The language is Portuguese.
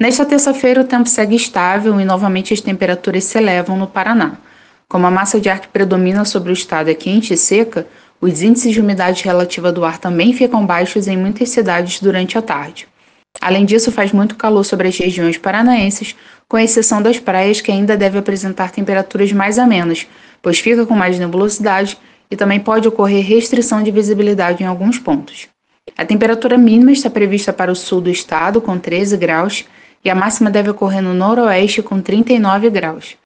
Nesta terça-feira, o tempo segue estável e novamente as temperaturas se elevam no Paraná. Como a massa de ar que predomina sobre o estado é quente e seca, os índices de umidade relativa do ar também ficam baixos em muitas cidades durante a tarde. Além disso, faz muito calor sobre as regiões paranaenses, com exceção das praias que ainda devem apresentar temperaturas mais amenas, pois fica com mais nebulosidade e também pode ocorrer restrição de visibilidade em alguns pontos. A temperatura mínima está prevista para o sul do estado, com 13 graus, e a máxima deve ocorrer no noroeste, com 39 graus.